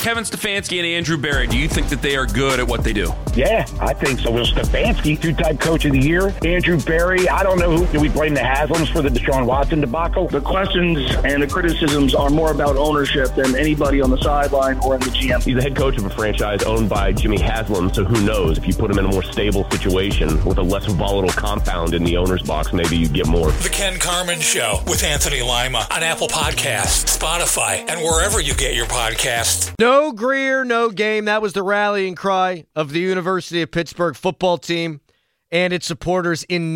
Kevin Stefanski and Andrew Berry, do you think that they are good at what they do? Yeah, I think so. Well, Stefanski, two-time coach of the year. Andrew Berry, I don't know who. Do we blame the Haslams for the Deshaun Watson debacle? The questions and the criticisms are more about ownership than anybody on the sideline or in the GM. He's the head coach of a franchise owned by Jimmy Haslam, so who knows? If you put him in a more stable situation with a less volatile compound in the owner's box, maybe you get more. The Ken Carman Show with Anthony Lima on Apple Podcasts, Spotify, and wherever you get your podcasts. No Greer, no game. That was the rallying cry of the University of Pittsburgh football team and its supporters in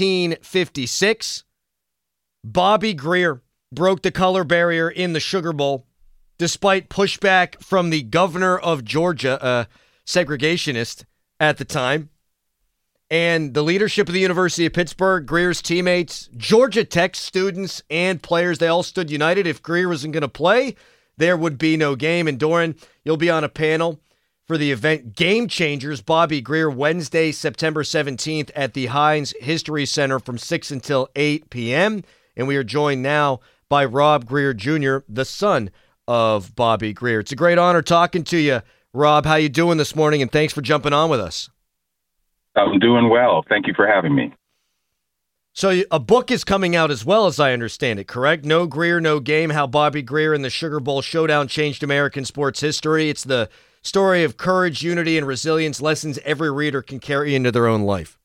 1956. Bobby Greer broke the color barrier in the Sugar Bowl despite pushback from the governor of Georgia, a segregationist at the time. And the leadership of the University of Pittsburgh, Greer's teammates, Georgia Tech students and players, they all stood united. If Greer wasn't going to play, there would be no game. And Doran, you'll be on a panel for the event Game Changers, Bobby Greer, Wednesday, September 17th at the Heinz History Center from 6 until 8 p.m. And we are joined now by Rob Greer Jr., the son of Bobby Greer. It's a great honor talking to you, Rob. How you doing this morning? And thanks for jumping on with us. I'm doing well. Thank you for having me. So a book is coming out as well, as I understand it, correct? No Greer, no game, how Bobby Greer and the Sugar Bowl Showdown changed American sports history. It's the story of courage, unity, and resilience, lessons every reader can carry into their own life.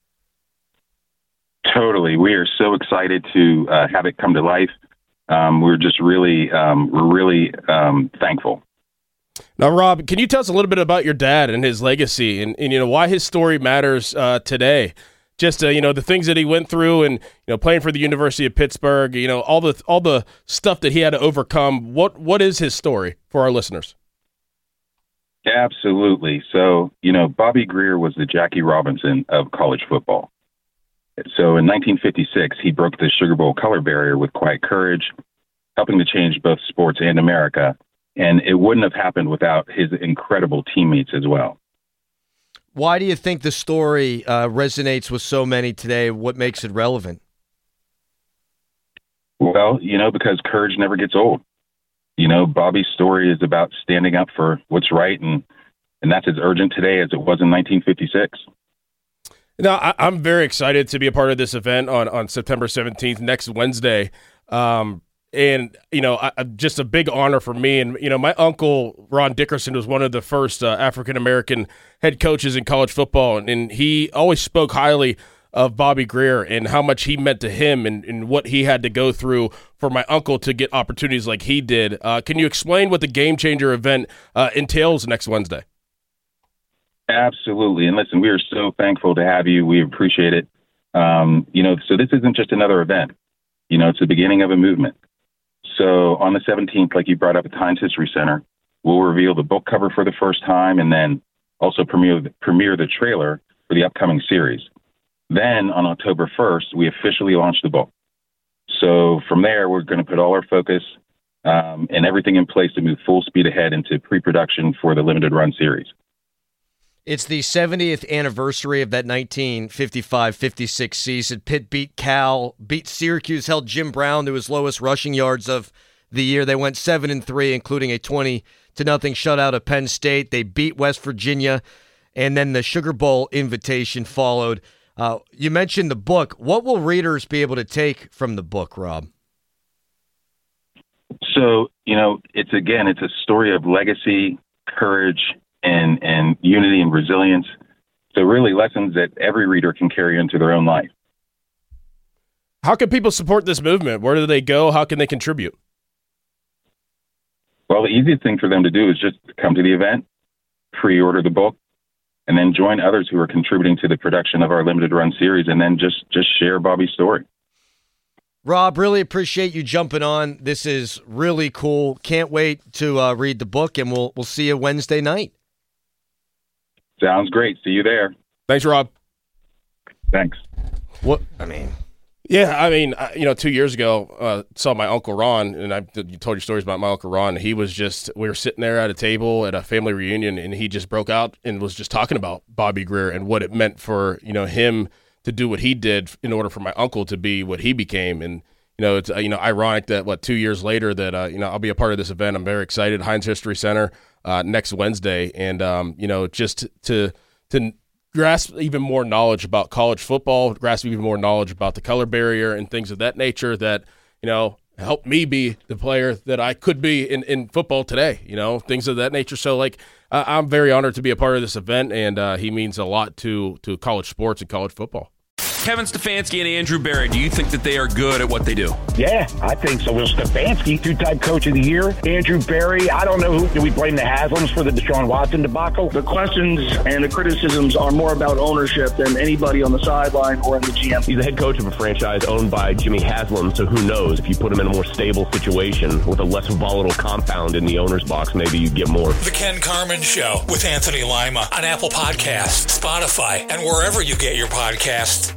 Totally. We are so excited to have it come to life. We're just really thankful. Now, Rob, can you tell us a little bit about your dad and his legacy and why his story matters today? Just the things that he went through and playing for the University of Pittsburgh, all the stuff that he had to overcome. What is his story for our listeners? Absolutely. So, Bobby Greer was the Jackie Robinson of college football. So in 1956, he broke the Sugar Bowl color barrier with quiet courage, helping to change both sports and America. And it wouldn't have happened without his incredible teammates as well. Why do you think the story resonates with so many today? What makes it relevant? Well, because courage never gets old. Bobby's story is about standing up for what's right, and that's as urgent today as it was in 1956. Now, I'm very excited to be a part of this event on September 17th, next Wednesday. And, just a big honor for me. And, my uncle, Ron Dickerson, was one of the first African-American head coaches in college football. And he always spoke highly of Bobby Greer and how much he meant to him and what he had to go through for my uncle to get opportunities like he did. Can you explain what the Game Changer event entails next Wednesday? Absolutely. And listen, we are so thankful to have you. We appreciate it. So this isn't just another event. It's the beginning of a movement. So on the 17th, like you brought up at the Heinz History Center, we'll reveal the book cover for the first time and then also premiere the trailer for the upcoming series. Then on October 1st, we officially launch the book. So from there, we're going to put all our focus and everything in place to move full speed ahead into pre-production for the limited run series. It's the 70th anniversary of that 1955-56 season. Pitt beat Cal, beat Syracuse, held Jim Brown to his lowest rushing yards of the year. They went 7-3, including a 20-0 shutout of Penn State. They beat West Virginia, and then the Sugar Bowl invitation followed. You mentioned the book. What will readers be able to take from the book, Rob? So, it's a story of legacy, courage, and unity and resilience. So really lessons that every reader can carry into their own life. How can people support this movement? Where do they go? How can they contribute? Well, the easiest thing for them to do is just come to the event, pre-order the book, and then join others who are contributing to the production of our limited run series, and then just share Bobby's story. Rob, really appreciate you jumping on. This is really cool. Can't wait to read the book, and we'll see you Wednesday night. Sounds great. See you there. Thanks, Rob. Thanks. Yeah, 2 years ago, saw my Uncle Ron, and you told your stories about my Uncle Ron. He was we were sitting there at a table at a family reunion, and he just broke out and was just talking about Bobby Greer and what it meant for, him to do what he did in order for my uncle to be what he became. And, it's, ironic that, 2 years later that, I'll be a part of this event. I'm very excited. Heinz History Center, next Wednesday. And, just to grasp even more knowledge about college football, grasp even more knowledge about the color barrier and things of that nature that, helped me be the player that I could be in football today, things of that nature. So, I'm very honored to be a part of this event, and he means a lot to college sports and college football. Kevin Stefanski and Andrew Berry, do you think that they are good at what they do? Yeah, I think so. Will Stefanski, two-time coach of the year. Andrew Berry, I don't know who. Do we blame the Haslams for the Deshaun Watson debacle? The questions and the criticisms are more about ownership than anybody on the sideline or in the GM. He's the head coach of a franchise owned by Jimmy Haslam, so who knows? If you put him in a more stable situation with a less volatile compound in the owner's box, maybe you get more. The Ken Carman Show with Anthony Lima on Apple Podcasts, Spotify, and wherever you get your podcasts.